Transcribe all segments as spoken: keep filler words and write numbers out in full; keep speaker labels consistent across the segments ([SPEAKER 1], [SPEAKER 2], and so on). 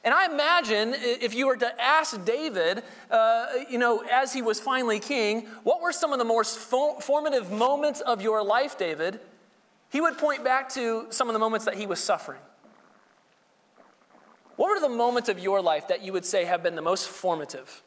[SPEAKER 1] And I imagine if you were to ask David, uh, you know, as he was finally king, what were some of the most fo- formative moments of your life, David? He would point back to some of the moments that he was suffering. What were the moments of your life that you would say have been the most formative?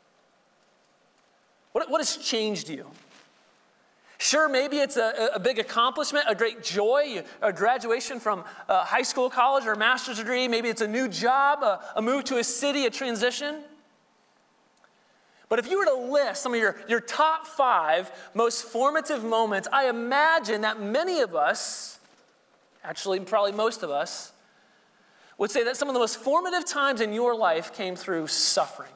[SPEAKER 1] What, what has changed you? Sure, maybe it's a, a big accomplishment, a great joy, a graduation from uh, high school, college, or a master's degree. Maybe it's a new job, a, a move to a city, a transition. But if you were to list some of your, your top five most formative moments, I imagine that many of us, actually probably most of us, would say that some of the most formative times in your life came through suffering.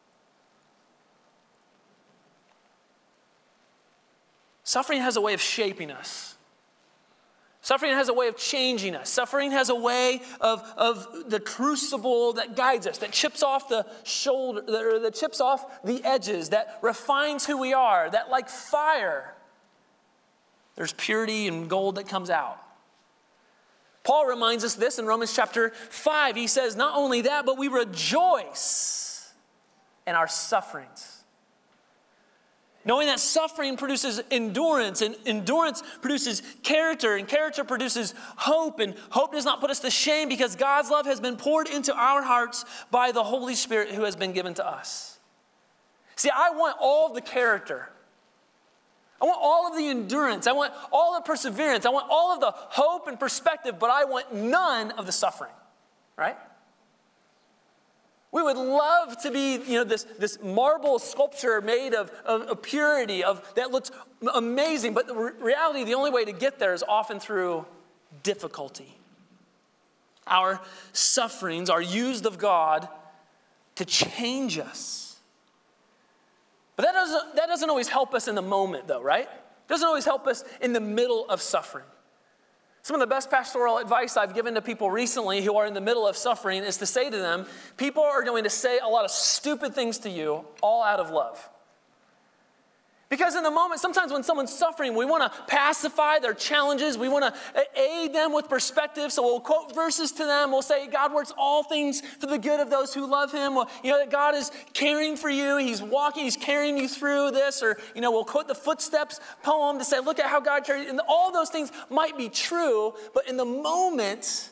[SPEAKER 1] Suffering has a way of shaping us. Suffering has a way of changing us. Suffering has a way of, of the crucible that guides us, that chips off the shoulder, or that chips off the edges, that refines who we are, that like fire, there's purity and gold that comes out. Paul reminds us this in Romans chapter five. He says, not only that, but we rejoice in our sufferings. Knowing that suffering produces endurance, and endurance produces character, and character produces hope, and hope does not put us to shame because God's love has been poured into our hearts by the Holy Spirit who has been given to us. See, I want all of the character. I want all of the endurance. I want all the perseverance. I want all of the hope and perspective, but I want none of the suffering, right? We would love to be, you know, this, this marble sculpture made of, of, of purity, of that looks amazing. But the re- reality, the only way to get there is often through difficulty. Our sufferings are used of God to change us. But that doesn't, that doesn't always help us in the moment, though, right? It doesn't always help us in the middle of suffering. Some of the best pastoral advice I've given to people recently who are in the middle of suffering is to say to them, people are going to say a lot of stupid things to you, all out of love. Because in the moment, sometimes when someone's suffering, we want to pacify their challenges. We want to aid them with perspective. So we'll quote verses to them. We'll say, God works all things for the good of those who love him. Well, you know, that God is caring for you. He's walking, he's carrying you through this. Or, you know, we'll quote the Footsteps poem to say, look at how God carried you. And all those things might be true, but in the moment,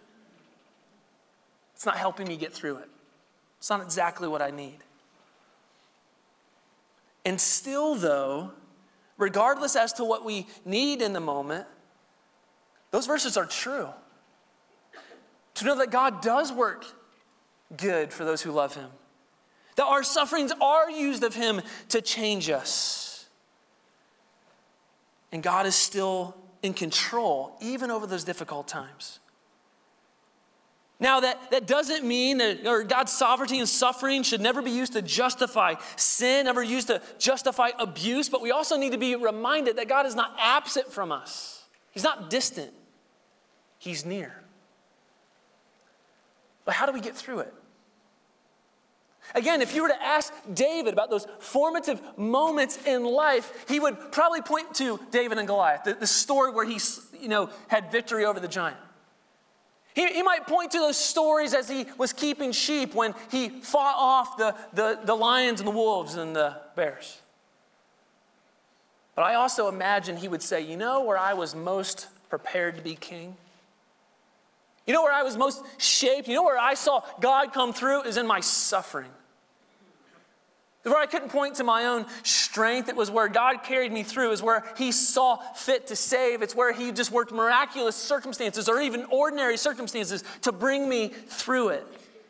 [SPEAKER 1] it's not helping me get through it. It's not exactly what I need. And still, though, regardless as to what we need in the moment, those verses are true. To know that God does work good for those who love him. That our sufferings are used of him to change us. And God is still in control, even over those difficult times. Now, that, that doesn't mean that or God's sovereignty and suffering should never be used to justify sin, never used to justify abuse, but we also need to be reminded that God is not absent from us. He's not distant. He's near. But how do we get through it? Again, if you were to ask David about those formative moments in life, he would probably point to David and Goliath, the, the story where he, you know, had victory over the giant. He, he might point to those stories as he was keeping sheep when he fought off the, the, the lions and the wolves and the bears. But I also imagine he would say, you know where I was most prepared to be king? You know where I was most shaped? You know where I saw God come through is in my suffering. Where I couldn't point to my own strength. It was where God carried me through. It was where he saw fit to save. It's where he just worked miraculous circumstances or even ordinary circumstances to bring me through it.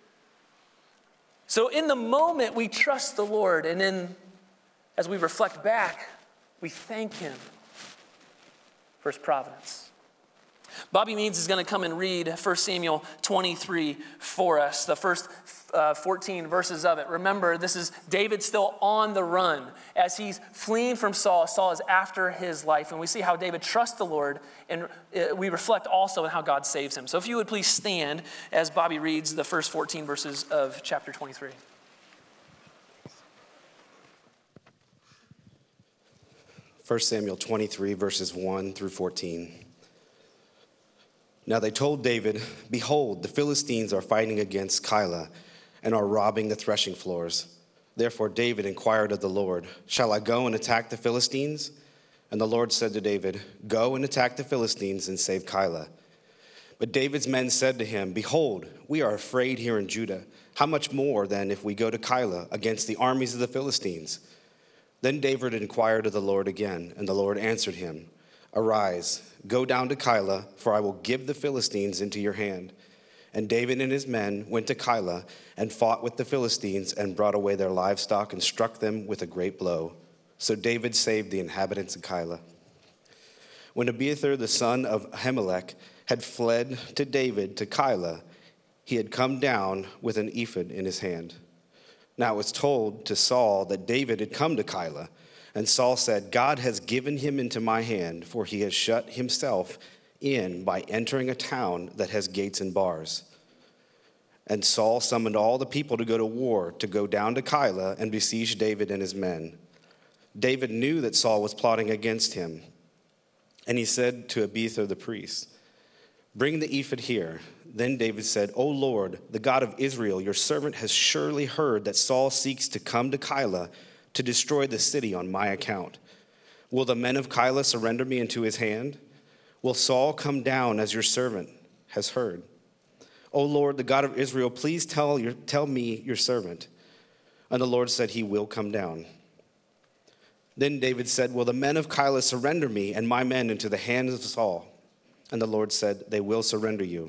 [SPEAKER 1] So in the moment, we trust the Lord. And then as we reflect back, we thank him for his providence. Bobby Means is going to come and read First Samuel twenty-three for us, the first uh, fourteen verses of it. Remember, this is David still on the run. As he's fleeing from Saul, Saul is after his life. And we see how David trusts the Lord, and we reflect also on how God saves him. So if you would please stand as Bobby reads the first fourteen verses of chapter twenty-three.
[SPEAKER 2] First Samuel twenty-three, verses one through fourteen. Now they told David, "Behold, the Philistines are fighting against Keilah and are robbing the threshing floors." Therefore David inquired of the Lord, "Shall I go and attack the Philistines?" And the Lord said to David, "Go and attack the Philistines and save Keilah." But David's men said to him, "Behold, we are afraid here in Judah. How much more then if we go to Keilah against the armies of the Philistines?" Then David inquired of the Lord again, and the Lord answered him, "Arise, go down to Keilah, for I will give the Philistines into your hand." And David and his men went to Keilah and fought with the Philistines and brought away their livestock and struck them with a great blow. So David saved the inhabitants of Keilah. When Abiathar the son of Ahimelech had fled to David to Keilah, he had come down with an ephod in his hand. Now it was told to Saul that David had come to Keilah, and Saul said, "God has given him into my hand, for he has shut himself in by entering a town that has gates and bars." And Saul summoned all the people to go to war, to go down to Keilah and besiege David and his men. David knew that Saul was plotting against him, and he said to Abiathar the priest, "Bring the ephod here." Then David said, "O Lord, the God of Israel, your servant has surely heard that Saul seeks to come to Keilah to destroy the city on my account. Will the men of Keilah surrender me into his hand? Will Saul come down as your servant has heard? O Lord, the God of Israel, please tell your, tell me, your servant." And the Lord said, "He will come down." Then David said, "Will the men of Keilah surrender me and my men into the hands of Saul?" And the Lord said, "They will surrender you."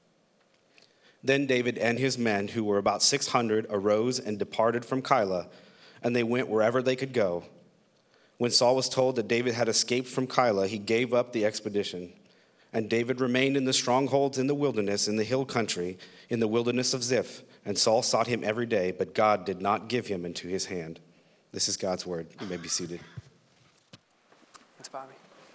[SPEAKER 2] Then David and his men, who were about six hundred, arose and departed from Keilah, and they went wherever they could go. When Saul was told that David had escaped from Keilah, he gave up the expedition. And David remained in the strongholds in the wilderness, in the hill country, in the wilderness of Ziph. And Saul sought him every day, but God did not give him into his hand. This is God's word. You may be seated.
[SPEAKER 1] Thanks, Bobby.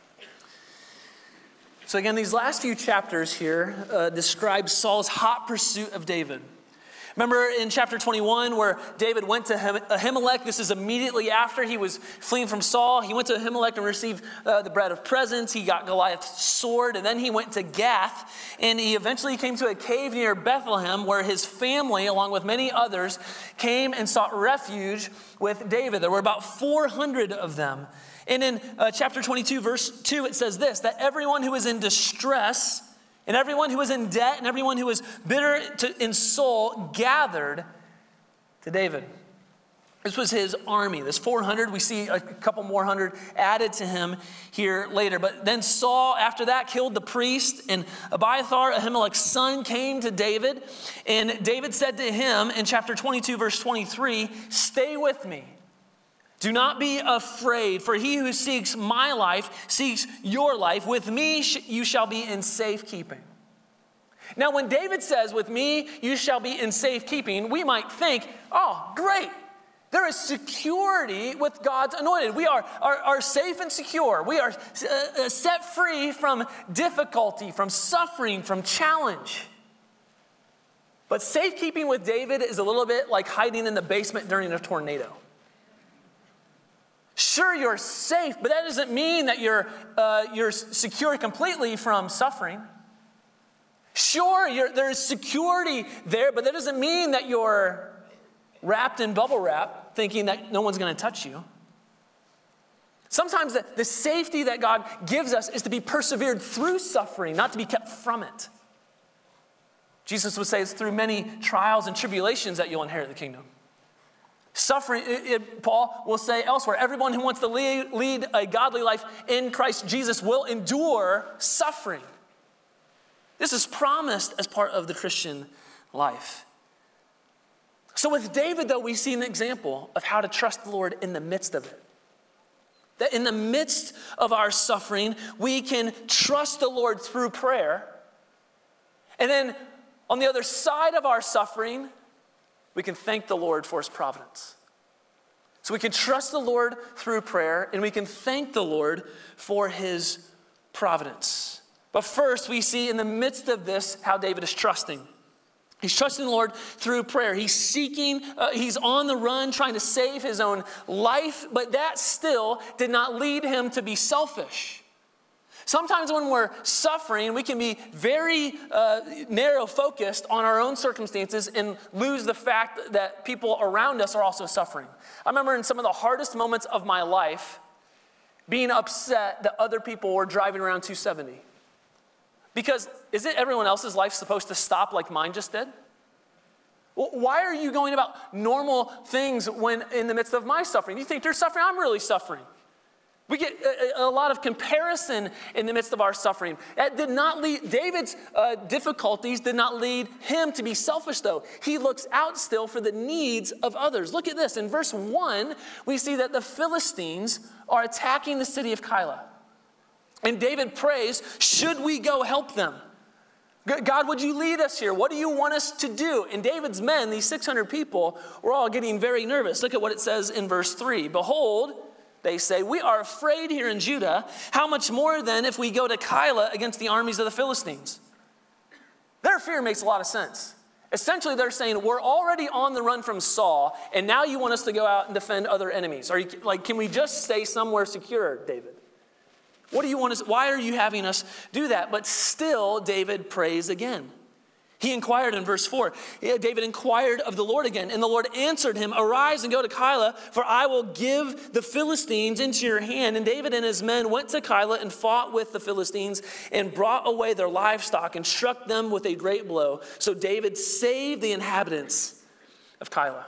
[SPEAKER 1] So again, these last few chapters here uh, describe Saul's hot pursuit of David. Remember in chapter twenty-one where David went to Ahimelech? This is immediately after he was fleeing from Saul. He went to Ahimelech and received uh, the bread of presence. He got Goliath's sword, and then he went to Gath, and he eventually came to a cave near Bethlehem where his family, along with many others, came and sought refuge with David. There were about four hundred of them. And in uh, chapter twenty-two, verse two, it says this, that everyone who is in distress and everyone who was in debt and everyone who was bitter to, in soul gathered to David. This was his army. This four hundred, we see a couple more hundred added to him here later. But then Saul, after that, killed the priest, and Abiathar, Ahimelech's son, came to David. And David said to him in chapter twenty-two, verse twenty-three, "Stay with me. Do not be afraid, for he who seeks my life seeks your life. With me you shall be in safekeeping." Now, when David says, "With me you shall be in safekeeping," we might think, oh, great. There is security with God's anointed. We are, are, are safe and secure. We are uh, set free from difficulty, from suffering, from challenge. But safekeeping with David is a little bit like hiding in the basement during a tornado. Sure, you're safe, but that doesn't mean that you're, uh, you're secure completely from suffering. Sure, you're, there's security there, but that doesn't mean that you're wrapped in bubble wrap, thinking that no one's going to touch you. Sometimes the, the safety that God gives us is to be persevered through suffering, not to be kept from it. Jesus would say it's through many trials and tribulations that you'll inherit the kingdom. Suffering, it, it, Paul will say elsewhere, everyone who wants to lead, lead a godly life in Christ Jesus will endure suffering. This is promised as part of the Christian life. So with David, though, we see an example of how to trust the Lord in the midst of it. That in the midst of our suffering, we can trust the Lord through prayer. And then on the other side of our suffering, we can thank the Lord for his providence. So we can trust the Lord through prayer, and we can thank the Lord for his providence. But first, we see in the midst of this how David is trusting. He's trusting the Lord through prayer. He's seeking, uh, he's on the run trying to save his own life, but that still did not lead him to be selfish. Sometimes when we're suffering, we can be very uh, narrow focused on our own circumstances and lose the fact that people around us are also suffering. I remember in some of the hardest moments of my life being upset that other people were driving around two seventy. Because isn't everyone else's life supposed to stop like mine just did? Well, why are you going about normal things when in the midst of my suffering? You think you're suffering? I'm really suffering. We get a, a lot of comparison in the midst of our suffering. That did not lead, David's uh, difficulties did not lead him to be selfish, though. He looks out still for the needs of others. Look at this. In verse one, we see that the Philistines are attacking the city of Keilah. And David prays, should we go help them? God, would you lead us here? What do you want us to do? And David's men, these six hundred people, were all getting very nervous. Look at what it says in verse three. Behold, they say, we are afraid here in Judah. How much more then if we go to Keilah against the armies of the Philistines? Their fear makes a lot of sense. Essentially, they're saying, we're already on the run from Saul, and now you want us to go out and defend other enemies. Are you like, can we just stay somewhere secure, David? What do you want us, why are you having us do that? But still, David prays again. He inquired in verse four. David inquired of the Lord again, and the Lord answered him, arise and go to Keilah, for I will give the Philistines into your hand. And David and his men went to Keilah and fought with the Philistines and brought away their livestock and struck them with a great blow. So David saved the inhabitants of Keilah.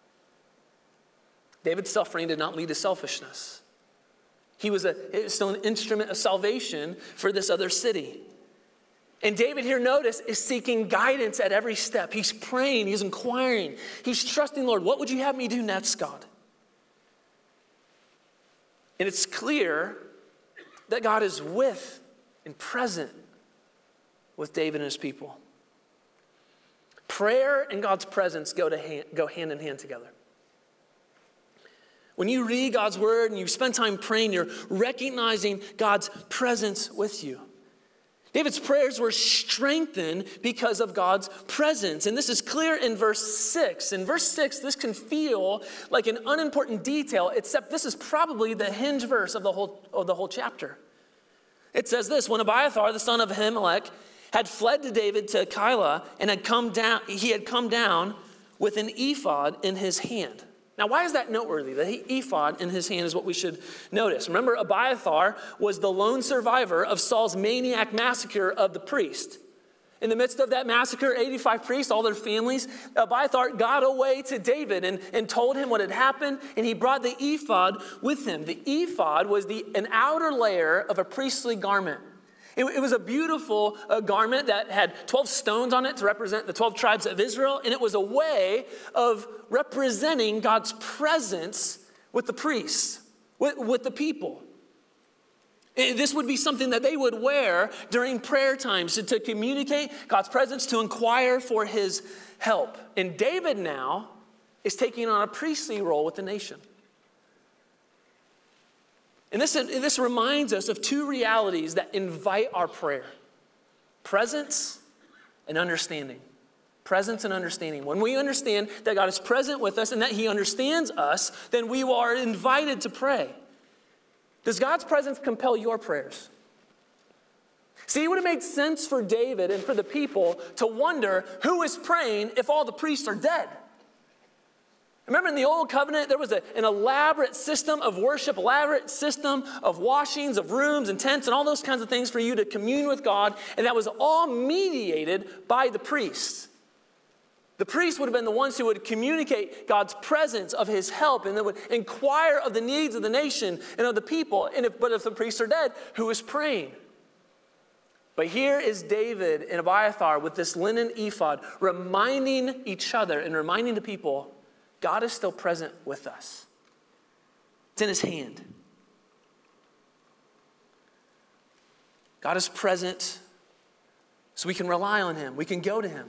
[SPEAKER 1] David's suffering did not lead to selfishness. He was, a, it was still an instrument of salvation for this other city. And David here, notice, is seeking guidance at every step. He's praying, he's inquiring, he's trusting the Lord. What would you have me do next, God? And it's clear that God is with and present with David and his people. Prayer and God's presence go, to hand, go hand in hand together. When you read God's word and you spend time praying, you're recognizing God's presence with you. David's prayers were strengthened because of God's presence. And this is clear in verse six. In verse six, this can feel like an unimportant detail, except this is probably the hinge verse of the whole, of the whole chapter. It says this, when Abiathar, the son of Ahimelech, had fled to David to Keilah and had come down, he had come down with an ephod in his hand. Now, why is that noteworthy? The ephod in his hand is what we should notice. Remember, Abiathar was the lone survivor of Saul's maniac massacre of the priest. In the midst of that massacre, eighty-five priests, all their families, Abiathar got away to David and, and told him what had happened, and he brought the ephod with him. The ephod was the, an outer layer of a priestly garment. It, it was a beautiful uh, garment that had twelve stones on it to represent the twelve tribes of Israel, and it was a way of representing God's presence with the priests, with, with the people. And this would be something that they would wear during prayer times to, to communicate God's presence, to inquire for his help. And David now is taking on a priestly role with the nation. And this, this reminds us of two realities that invite our prayer: presence and understanding. Presence and understanding. When we understand that God is present with us and that he understands us, then we are invited to pray. Does God's presence compel your prayers? See, it would have made sense for David and for the people to wonder who is praying if all the priests are dead. Remember in the Old Covenant, there was a, an elaborate system of worship, elaborate system of washings, of rooms and tents and all those kinds of things for you to commune with God, and that was all mediated by the priests. The priests would have been the ones who would communicate God's presence, of his help, and they would inquire of the needs of the nation and of the people. And if, but if the priests are dead, who is praying? But here is David and Abiathar with this linen ephod, reminding each other and reminding the people, God is still present with us. It's in his hand. God is present so we can rely on him. We can go to him.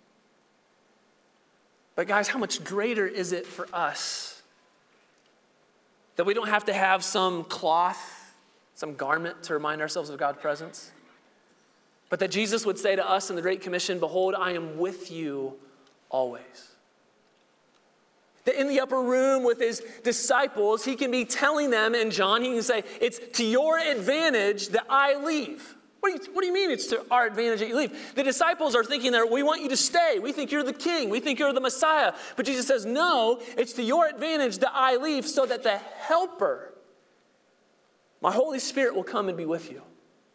[SPEAKER 1] But guys, how much greater is it for us that we don't have to have some cloth, some garment to remind ourselves of God's presence, but that Jesus would say to us in the Great Commission, behold, I am with you always. That in the upper room with his disciples, he can be telling them, in John, he can say, it's to your advantage that I leave. What do, you, what do you mean it's to our advantage that you leave? The disciples are thinking that we want you to stay. We think you're the king. We think you're the Messiah. But Jesus says, no, it's to your advantage that I leave so that the helper, my Holy Spirit, will come and be with you.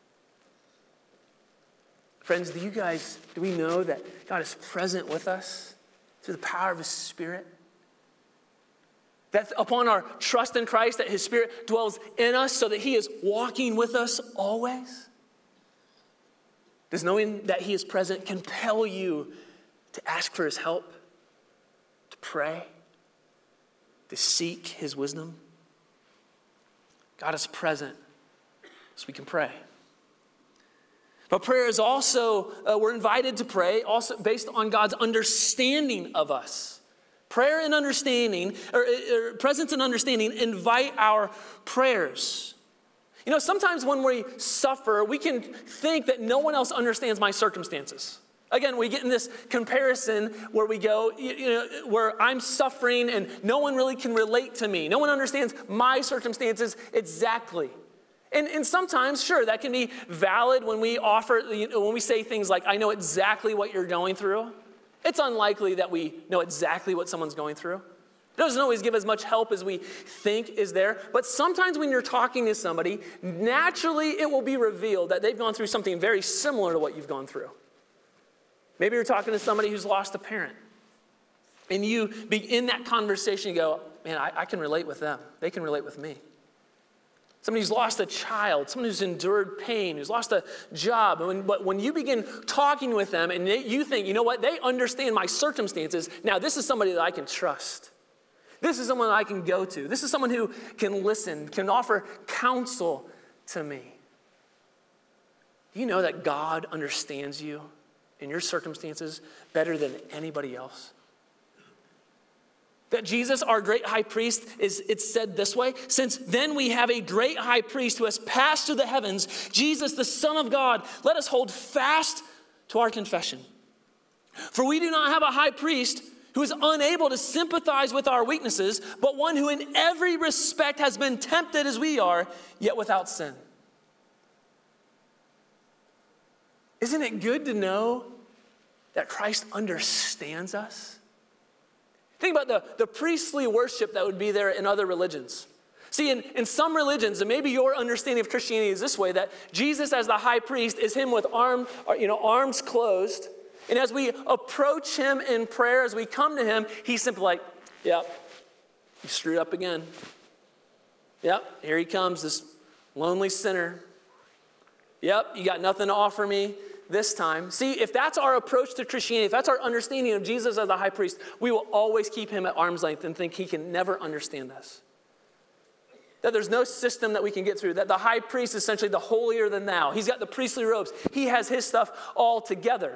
[SPEAKER 1] Friends, do you guys, do we know that God is present with us through the power of his Spirit? That upon our trust in Christ, that his Spirit dwells in us so that he is walking with us always? Does knowing that he is present compel you to ask for his help, to pray, to seek his wisdom? God is present so we can pray. But prayer is also, uh, we're invited to pray also based on God's understanding of us. Prayer and understanding, or, or presence and understanding, invite our prayers. You know, sometimes when we suffer, we can think that no one else understands my circumstances. Again, we get in this comparison where we go, you know, where I'm suffering and no one really can relate to me. No one understands my circumstances exactly. And, and sometimes, sure, that can be valid when we offer, you know, when we say things like, I know exactly what you're going through. It's unlikely that we know exactly what someone's going through. It doesn't always give as much help as we think is there. But sometimes when you're talking to somebody, naturally it will be revealed that they've gone through something very similar to what you've gone through. Maybe you're talking to somebody who's lost a parent. And you begin that conversation, you go, man, I, I can relate with them. They can relate with me. Somebody who's lost a child, someone who's endured pain, who's lost a job. When, but when you begin talking with them and they, you think, you know what, they understand my circumstances. Now, this is somebody that I can trust. This is someone I can go to. This is someone who can listen, can offer counsel to me. Do you know that God understands you and your circumstances better than anybody else? That Jesus, our great high priest, is it's said this way, since then we have a great high priest who has passed through the heavens, Jesus, the Son of God, let us hold fast to our confession. For we do not have a high priest who is unable to sympathize with our weaknesses, but one who in every respect has been tempted as we are, yet without sin. Isn't it good to know that Christ understands us? Think about the, the priestly worship that would be there in other religions. See, in, in some religions, and maybe your understanding of Christianity is this way, that Jesus as the high priest is him with arm, you know, arms closed. And as we approach him in prayer, as we come to him, he's simply like, yep, you screwed up again. Yep, here he comes, this lonely sinner. Yep, you got nothing to offer me this time. See, if that's our approach to Christianity, if that's our understanding of Jesus as the high priest, we will always keep him at arm's length and think he can never understand us. That there's no system that we can get through. That the high priest is essentially the holier than thou. He's got the priestly robes. He has his stuff all together.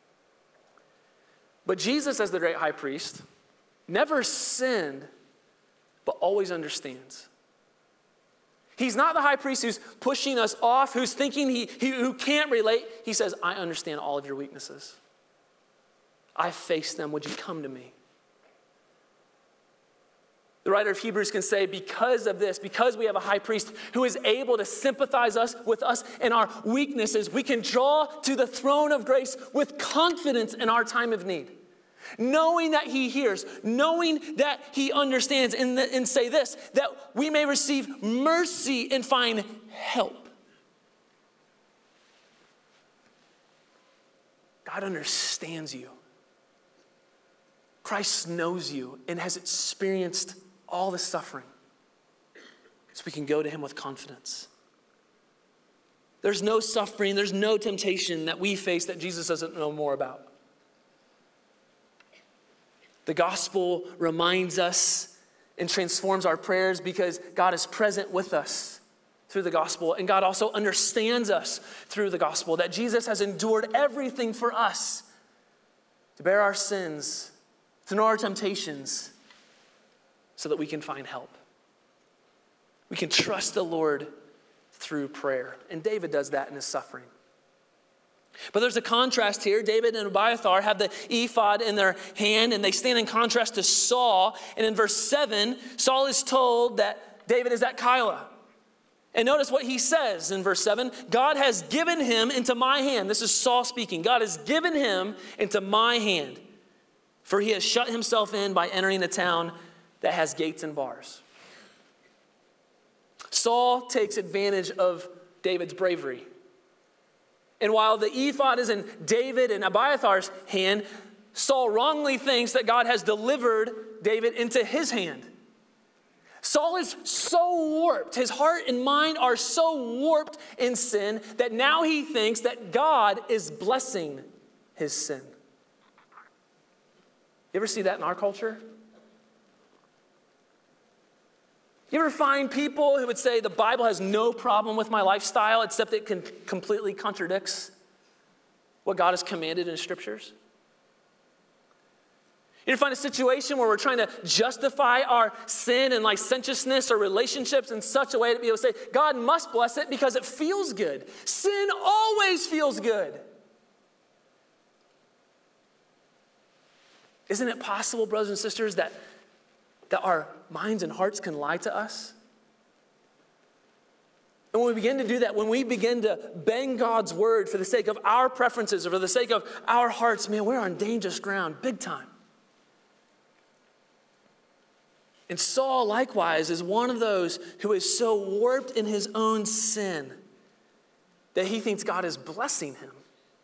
[SPEAKER 1] But Jesus as the great high priest never sinned, but always understands. He's not the high priest who's pushing us off, who's thinking he, he who can't relate. He says, I understand all of your weaknesses. I face them. Would you come to me? The writer of Hebrews can say, because of this, because we have a high priest who is able to sympathize us with us and our weaknesses, we can draw to the throne of grace with confidence in our time of need. Knowing that he hears, knowing that he understands, and, the, and say this, that we may receive mercy and find help. God understands you. Christ knows you and has experienced all the suffering. So we can go to him with confidence. There's no suffering, there's no temptation that we face that Jesus doesn't know more about. The gospel reminds us and transforms our prayers because God is present with us through the gospel. And God also understands us through the gospel, that Jesus has endured everything for us to bear our sins, to know our temptations, so that we can find help. We can trust the Lord through prayer. And David does that in his suffering. But there's a contrast here. David and Abiathar have the ephod in their hand, and they stand in contrast to Saul. And in verse seven, Saul is told that David is at Keilah. And notice what he says in verse seven. God has given him into my hand. This is Saul speaking. God has given him into my hand, for he has shut himself in by entering a town that has gates and bars. Saul takes advantage of David's bravery. And while the ephod is in David and Abiathar's hand, Saul wrongly thinks that God has delivered David into his hand. Saul is so warped. His heart and mind are so warped in sin that now he thinks that God is blessing his sin. You ever see that in our culture? You ever find people who would say the Bible has no problem with my lifestyle except it can completely contradicts what God has commanded in His scriptures? You ever find a situation where we're trying to justify our sin and licentiousness or relationships in such a way to be able to say, God must bless it because it feels good. Sin always feels good. Isn't it possible, brothers and sisters, that, that our minds and hearts can lie to us? And when we begin to do that, when we begin to bend God's word for the sake of our preferences or for the sake of our hearts, man, we're on dangerous ground, big time. And Saul, likewise, is one of those who is so warped in his own sin that he thinks God is blessing him.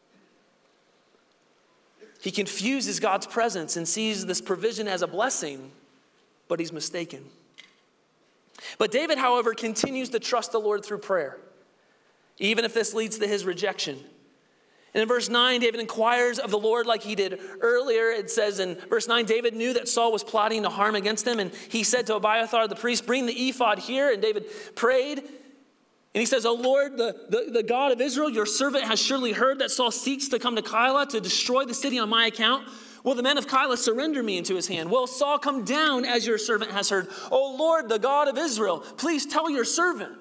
[SPEAKER 1] He confuses God's presence and sees this provision as a blessing, but he's mistaken. But David, however, continues to trust the Lord through prayer, even if this leads to his rejection. And in verse nine, David inquires of the Lord like he did earlier. It says in verse nine, David knew that Saul was plotting to harm against him, and he said to Abiathar the priest, bring the ephod here. And David prayed, and he says, O Lord, the, the, the God of Israel, your servant has surely heard that Saul seeks to come to Keilah to destroy the city on my account. Will the men of Keilah surrender me into his hand? Will Saul come down as your servant has heard? O Lord, the God of Israel, please tell your servant.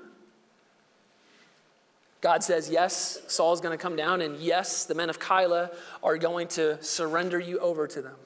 [SPEAKER 1] God says, yes, Saul's going to come down, and yes, the men of Keilah are going to surrender you over to them.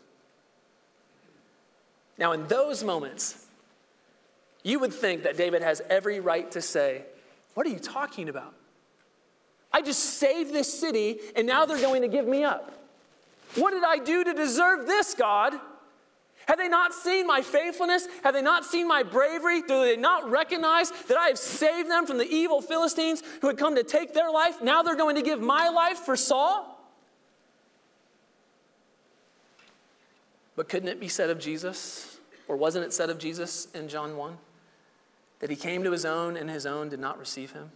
[SPEAKER 1] Now, in those moments, you would think that David has every right to say, what are you talking about? I just saved this city, and now they're going to give me up. What did I do to deserve this, God? Have they not seen my faithfulness? Have they not seen my bravery? Do they not recognize that I have saved them from the evil Philistines who had come to take their life? Now they're going to give my life for Saul? But couldn't it be said of Jesus, or wasn't it said of Jesus in John one, that he came to his own and his own did not receive him?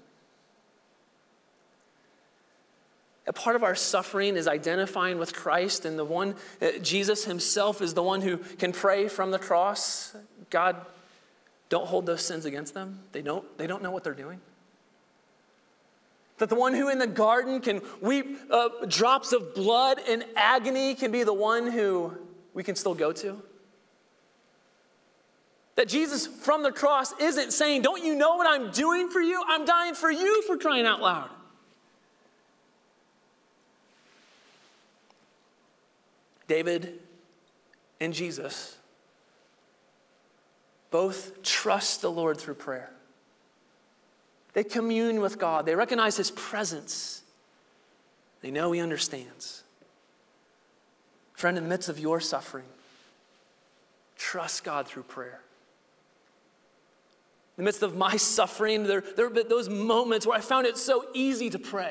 [SPEAKER 1] A part of our suffering is identifying with Christ, and the one, uh, Jesus himself is the one who can pray from the cross. God, don't hold those sins against them. They don't, they don't know what they're doing. That the one who in the garden can weep uh, drops of blood in agony can be the one who we can still go to. That Jesus from the cross isn't saying, don't you know what I'm doing for you? I'm dying for you, for crying out loud. David and Jesus both trust the Lord through prayer. They commune with God. They recognize his presence. They know he understands. Friend, in the midst of your suffering, trust God through prayer. In the midst of my suffering, there, there have been those moments where I found it so easy to pray.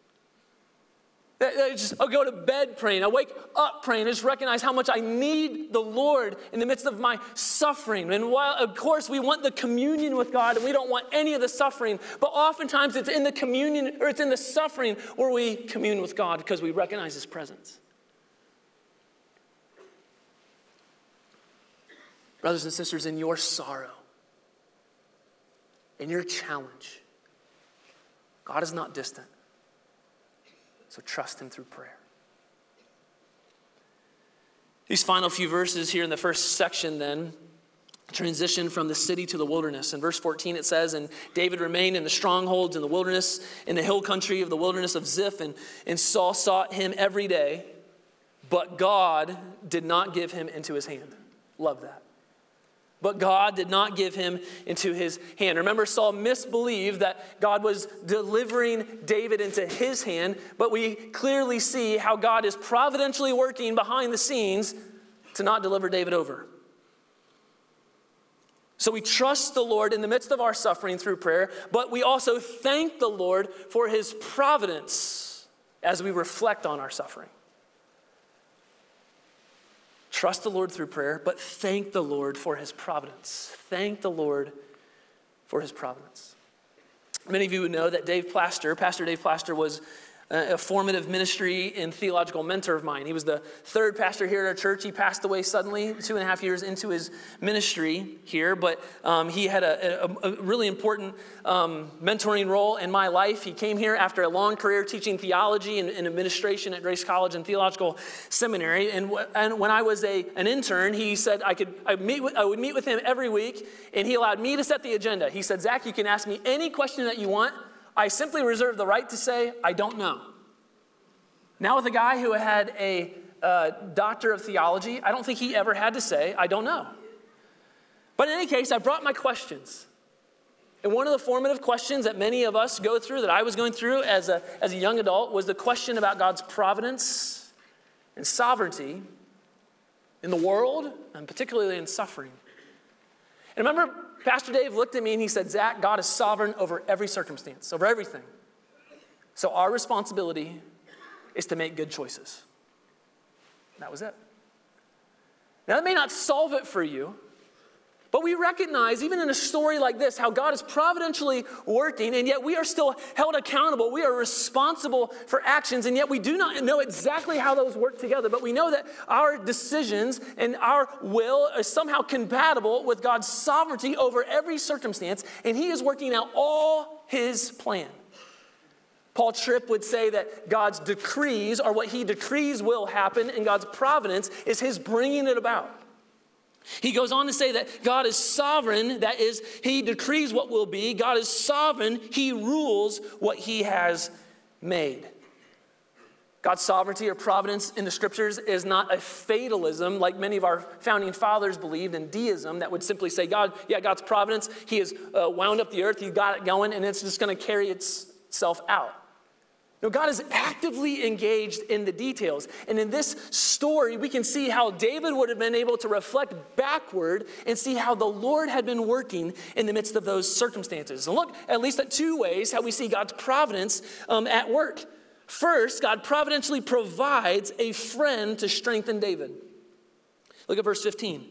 [SPEAKER 1] I just, I'll go to bed praying. I wake up praying. I just recognize how much I need the Lord in the midst of my suffering. And while, of course, we want the communion with God and we don't want any of the suffering, but oftentimes it's in the communion or it's in the suffering where we commune with God because we recognize his presence. Brothers and sisters, in your sorrow, in your challenge, God is not distant. So trust him through prayer. These final few verses here in the first section then transition from the city to the wilderness. In verse fourteen it says, and David remained in the strongholds in the wilderness, in the hill country of the wilderness of Ziph, and, and Saul sought him every day, but God did not give him into his hand. Love that. But God did not give him into his hand. Remember, Saul misbelieved that God was delivering David into his hand, but we clearly see how God is providentially working behind the scenes to not deliver David over. So we trust the Lord in the midst of our suffering through prayer, but we also thank the Lord for his providence as we reflect on our suffering. Trust the Lord through prayer, but thank the Lord for his providence. Thank the Lord for his providence. Many of you would know that Dave Plaster, Pastor Dave Plaster, was a formative ministry and theological mentor of mine. He was the third pastor here at our church. He passed away suddenly two and a half years into his ministry here, but um, he had a, a, a really important um, mentoring role in my life. He came here after a long career teaching theology and, and administration at Grace College and Theological Seminary. And, w- and when I was a, an intern, he said I could I, meet with, I would meet with him every week, and he allowed me to set the agenda. He said, Zach, you can ask me any question that you want. I simply reserve the right to say, I don't know. Now with a guy who had a uh, doctor of theology, I don't think he ever had to say, I don't know. But in any case, I brought my questions. And one of the formative questions that many of us go through, that I was going through as a, as a young adult, was the question about God's providence and sovereignty in the world, and particularly in suffering. And I remember Pastor Dave looked at me and he said, Zach, God is sovereign over every circumstance, over everything. So our responsibility is to make good choices. And that was it. Now, that may not solve it for you, but we recognize, even in a story like this, how God is providentially working, and yet we are still held accountable. We are responsible for actions, and yet we do not know exactly how those work together. But we know that our decisions and our will are somehow compatible with God's sovereignty over every circumstance, and he is working out all his plan. Paul Tripp would say that God's decrees are what he decrees will happen, and God's providence is his bringing it about. He goes on to say that God is sovereign, that is, he decrees what will be. God is sovereign, he rules what he has made. God's sovereignty or providence in the scriptures is not a fatalism like many of our founding fathers believed in deism that would simply say, God, yeah, God's providence, he has uh, wound up the earth, he got it going, and it's just going to carry itself out. No, God is actively engaged in the details. And in this story, we can see how David would have been able to reflect backward and see how the Lord had been working in the midst of those circumstances. And look at least at two ways how we see God's providence um, at work. First, God providentially provides a friend to strengthen David. Look at verse fifteen. It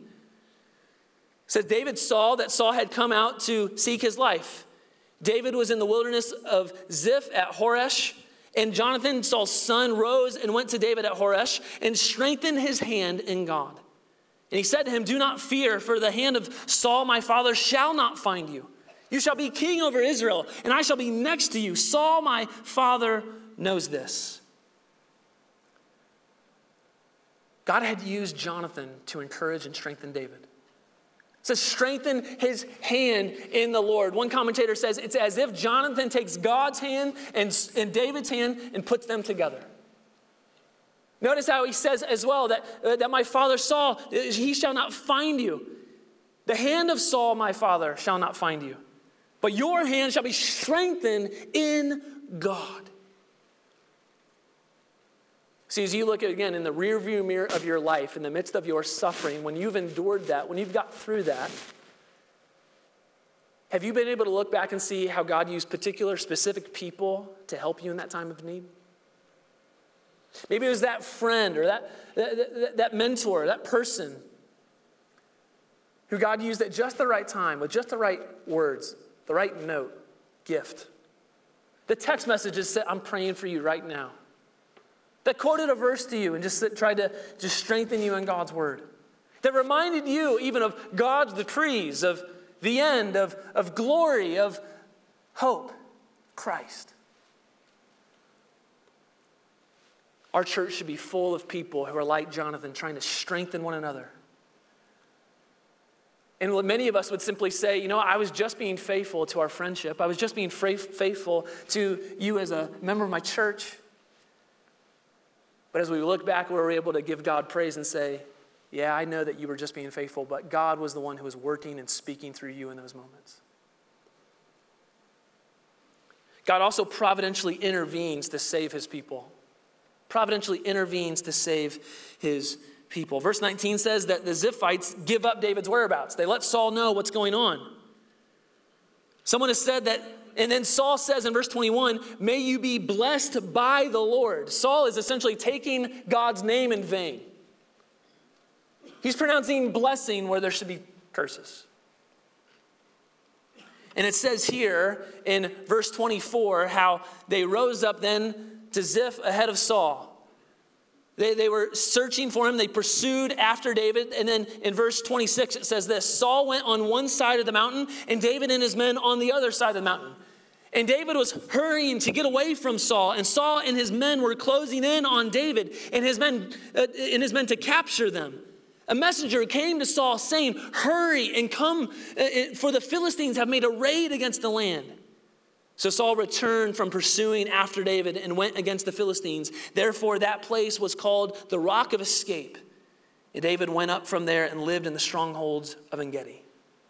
[SPEAKER 1] says, David saw that Saul had come out to seek his life. David was in the wilderness of Ziph at Horesh. And Jonathan, Saul's son, rose and went to David at Horesh and strengthened his hand in God. And he said to him, do not fear, for the hand of Saul my father shall not find you. You shall be king over Israel, and I shall be next to you. Saul my father knows this. God had used Jonathan to encourage and strengthen David. It says, strengthen his hand in the Lord. One commentator says it's as if Jonathan takes God's hand and, and David's hand and puts them together. Notice how he says as well that, uh, that my father Saul, he shall not find you. The hand of Saul, my father, shall not find you. But your hand shall be strengthened in God. See, as you look at, again, in the rearview mirror of your life, in the midst of your suffering, when you've endured that, when you've got through that, have you been able to look back and see how God used particular, specific people to help you in that time of need? Maybe it was that friend or that, that, that mentor, that person who God used at just the right time, with just the right words, the right note, gift. The text messages said, I'm praying for you right now. That quoted a verse to you and just tried to just strengthen you in God's word. That reminded you even of God's decrees, of the end, of, of glory, of hope, Christ. Our church should be full of people who are like Jonathan, trying to strengthen one another. And many of us would simply say, you know, I was just being faithful to our friendship. I was just being faithful to you as a member of my church. But as we look back, we're able to give God praise and say, yeah, I know that you were just being faithful, but God was the one who was working and speaking through you in those moments. God also providentially intervenes to save his people. Providentially intervenes to save his people. Verse nineteen says that the Ziphites give up David's whereabouts. They let Saul know what's going on. Someone has said that, and then Saul says in verse twenty-one, may you be blessed by the Lord. Saul is essentially taking God's name in vain. He's pronouncing blessing where there should be curses. And it says here in verse twenty-four how they rose up then to Ziph ahead of Saul. They, they were searching for him. They pursued after David. And then in verse twenty-six, it says this, Saul went on one side of the mountain and David and his men on the other side of the mountain. And David was hurrying to get away from Saul. And Saul and his men were closing in on David and his men, uh, and his men to capture them. A messenger came to Saul saying, hurry and come, uh, for the Philistines have made a raid against the land. So Saul returned from pursuing after David and went against the Philistines. Therefore, that place was called the Rock of Escape. And David went up from there and lived in the strongholds of En-Gedi.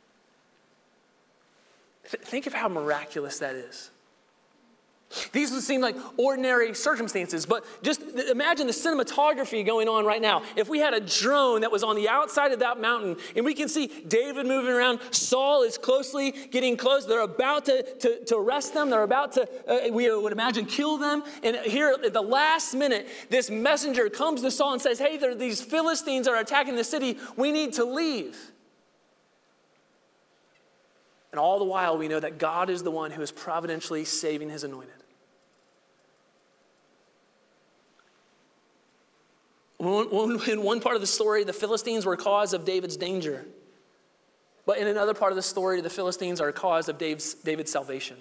[SPEAKER 1] Th- think of how miraculous that is. These would seem like ordinary circumstances, but just imagine the cinematography going on right now. If we had a drone that was on the outside of that mountain and we can see David moving around, Saul is closely getting close. They're about to, to, to arrest them. They're about to, uh, we would imagine, kill them. And here at the last minute, this messenger comes to Saul and says, hey, there, these Philistines are attacking the city. We need to leave. And all the while, we know that God is the one who is providentially saving his anointed. In one part of the story, the Philistines were a cause of David's danger. But in another part of the story, the Philistines are a cause of David's, David's salvation.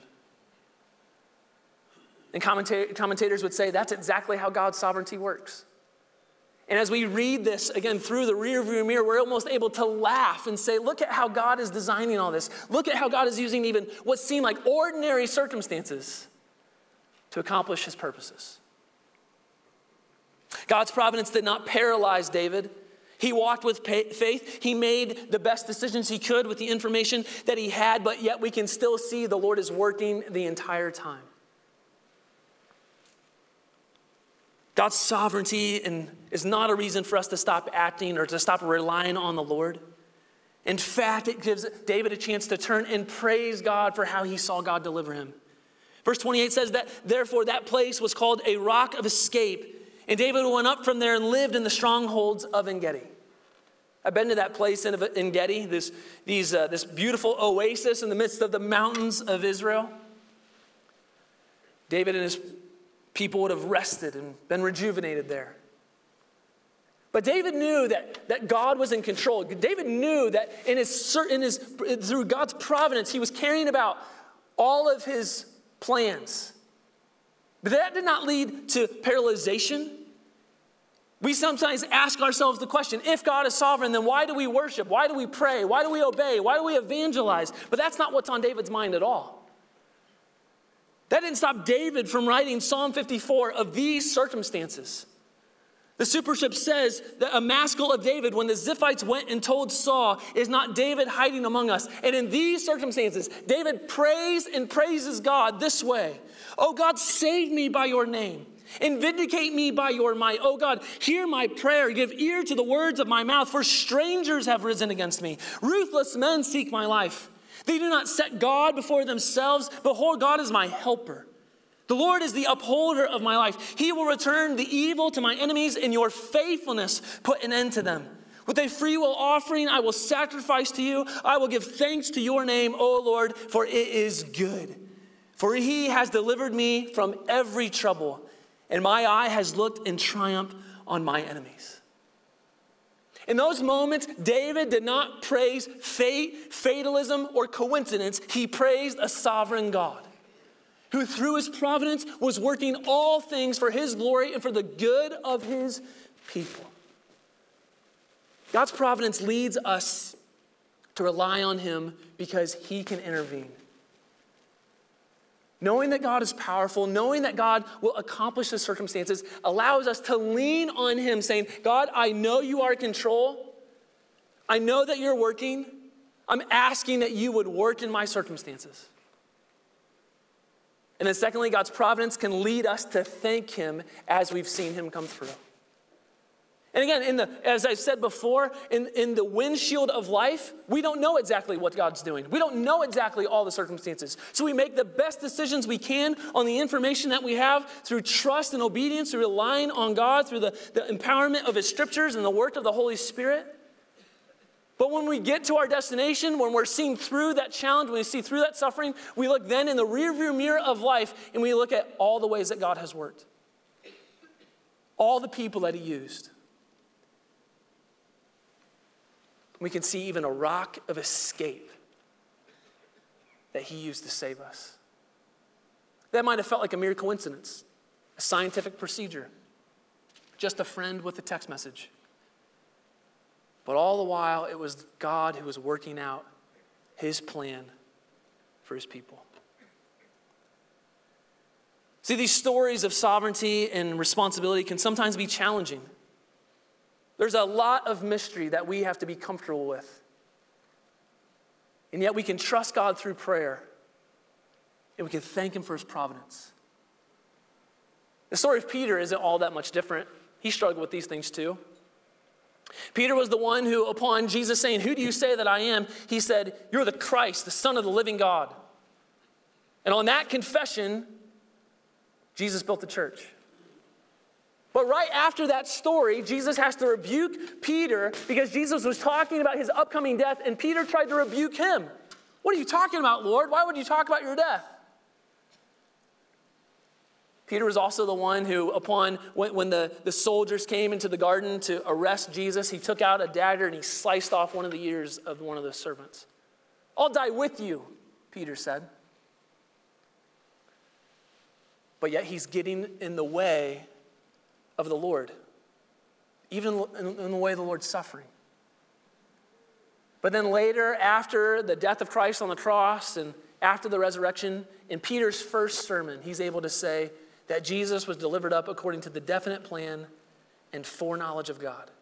[SPEAKER 1] And commenta- commentators would say that's exactly how God's sovereignty works. And as we read this, again, through the rearview mirror, we're almost able to laugh and say, look at how God is designing all this. Look at how God is using even what seem like ordinary circumstances to accomplish his purposes. God's providence did not paralyze David. He walked with faith. He made the best decisions he could with the information that he had, but yet we can still see the Lord is working the entire time. God's sovereignty is not a reason for us to stop acting or to stop relying on the Lord. In fact, it gives David a chance to turn and praise God for how he saw God deliver him. Verse twenty-eight says that, therefore, that place was called a rock of escape. And David went up from there and lived in the strongholds of En-Gedi. I've been to that place in En-Gedi, this, these, uh, this beautiful oasis in the midst of the mountains of Israel. David and his people would have rested and been rejuvenated there. But David knew that, that God was in control. David knew that in his, in his, through God's providence, he was carrying about all of his plans. But that did not lead to paralyzation. We sometimes ask ourselves the question, if God is sovereign, then why do we worship? Why do we pray? Why do we obey? Why do we evangelize? But that's not what's on David's mind at all. That didn't stop David from writing Psalm fifty-four of these circumstances. The superscript says that a maskil of David, when the Ziphites went and told Saul, is not David hiding among us. And in these circumstances, David prays and praises God this way. Oh God, save me by your name and vindicate me by your might. Oh God, hear my prayer. Give ear to the words of my mouth, for strangers have risen against me. Ruthless men seek my life. They do not set God before themselves. Behold, God is my helper. The Lord is the upholder of my life. He will return the evil to my enemies, and your faithfulness put an end to them. With a freewill offering, I will sacrifice to you. I will give thanks to your name, O Lord, for it is good. For he has delivered me from every trouble, and my eye has looked in triumph on my enemies. In those moments, David did not praise fate, fatalism, or coincidence. He praised a sovereign God, who through his providence was working all things for his glory and for the good of his people. God's providence leads us to to rely on him because he can intervene. Knowing that God is powerful, knowing that God will accomplish the circumstances, allows us to lean on him, saying, God, I know you are in control. I know that you're working. I'm asking that you would work in my circumstances. And then secondly, God's providence can lead us to thank him as we've seen him come through. And again, in the, as I said before, in, in the windshield of life, we don't know exactly what God's doing. We don't know exactly all the circumstances. So we make the best decisions we can on the information that we have through trust and obedience, through relying on God, through the, the empowerment of his scriptures and the work of the Holy Spirit. But when we get to our destination, when we're seeing through that challenge, when we see through that suffering, we look then in the rearview mirror of life and we look at all the ways that God has worked. All the people that he used. We can see even a rock of escape that he used to save us. That might have felt like a mere coincidence, a scientific procedure, just a friend with a text message. But all the while, it was God who was working out his plan for his people. See, these stories of sovereignty and responsibility can sometimes be challenging. There's a lot of mystery that we have to be comfortable with. And yet we can trust God through prayer. And we can thank him for his providence. The story of Peter isn't all that much different. He struggled with these things too. Peter was the one who, upon Jesus saying, "Who do you say that I am?" he said, "You're the Christ, the Son of the living God." And on that confession, Jesus built the church. But right after that story, Jesus has to rebuke Peter because Jesus was talking about his upcoming death, and Peter tried to rebuke him. "What are you talking about, Lord? Why would you talk about your death?" Peter was also the one who, upon when, when the, the soldiers came into the garden to arrest Jesus, he took out a dagger and he sliced off one of the ears of one of the servants. "I'll die with you," Peter said. But yet he's getting in the way of the Lord, even in the way of the Lord's suffering. But then later, after the death of Christ on the cross and after the resurrection, in Peter's first sermon, he's able to say that Jesus was delivered up according to the definite plan and foreknowledge of God.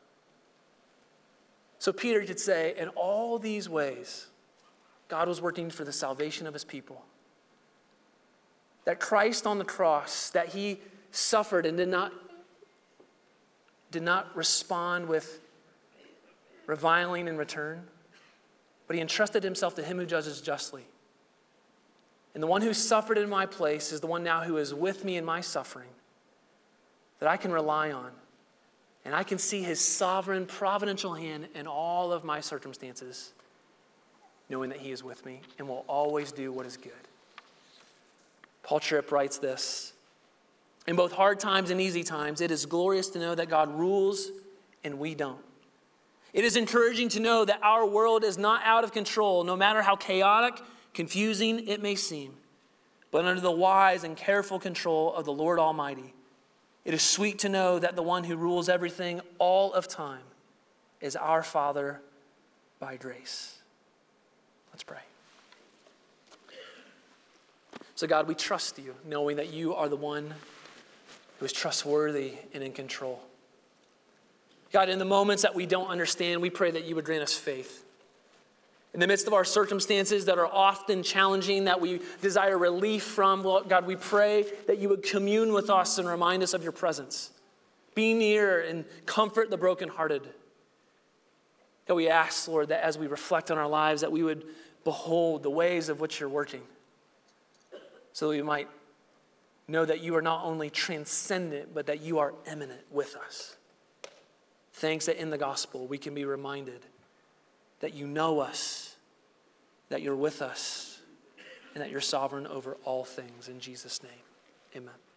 [SPEAKER 1] So Peter could say, in all these ways, God was working for the salvation of his people. That Christ on the cross, that he suffered and did not did not respond with reviling in return, but he entrusted himself to him who judges justly. And the one who suffered in my place is the one now who is with me in my suffering, that I can rely on. And I can see his sovereign, providential hand in all of my circumstances, knowing that he is with me and will always do what is good. Paul Tripp writes this: "In both hard times and easy times, it is glorious to know that God rules and we don't. It is encouraging to know that our world is not out of control, no matter how chaotic, confusing it may seem, but under the wise and careful control of the Lord Almighty. It is sweet to know that the one who rules everything all of time is our Father by grace." Let's pray. So God, we trust you, knowing that you are the one who is trustworthy and in control. God, in the moments that we don't understand, we pray that you would grant us faith. In the midst of our circumstances that are often challenging, that we desire relief from, Lord God, we pray that you would commune with us and remind us of your presence. Be near and comfort the brokenhearted. God, we ask, Lord, that as we reflect on our lives, that we would behold the ways of which you're working, so that we might know that you are not only transcendent, but that you are immanent with us. Thanks that in the gospel we can be reminded that you know us, that you're with us, and that you're sovereign over all things. In Jesus' name, amen.